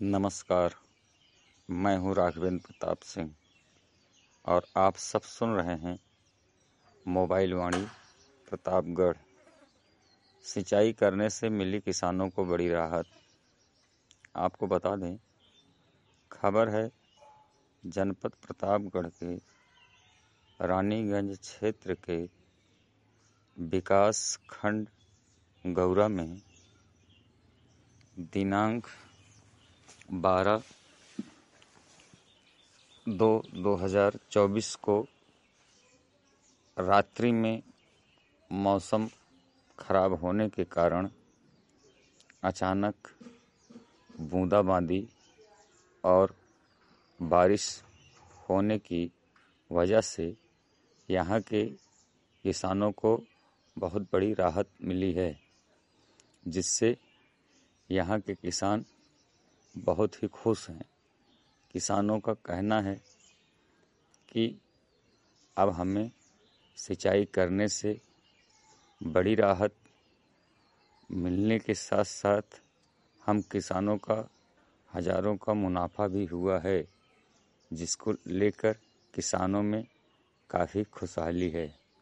नमस्कार। मैं हूँ राघवेंद्र प्रताप सिंह और आप सब सुन रहे हैं मोबाइल वाणी प्रतापगढ़। सिंचाई करने से मिली किसानों को बड़ी राहत। आपको बता दें, खबर है जनपद प्रतापगढ़ के रानीगंज क्षेत्र के विकास खंड गौरा में दिनांक 12/2/2024 को रात्रि में मौसम खराब होने के कारण अचानक बूंदाबांदी और बारिश होने की वजह से यहाँ के किसानों को बहुत बड़ी राहत मिली है, जिससे यहाँ के किसान बहुत ही खुश हैं। किसानों का कहना है कि अब हमें सिंचाई करने से बड़ी राहत मिलने के साथ साथ हम किसानों का हज़ारों का मुनाफा भी हुआ है, जिसको लेकर किसानों में काफ़ी खुशहाली है।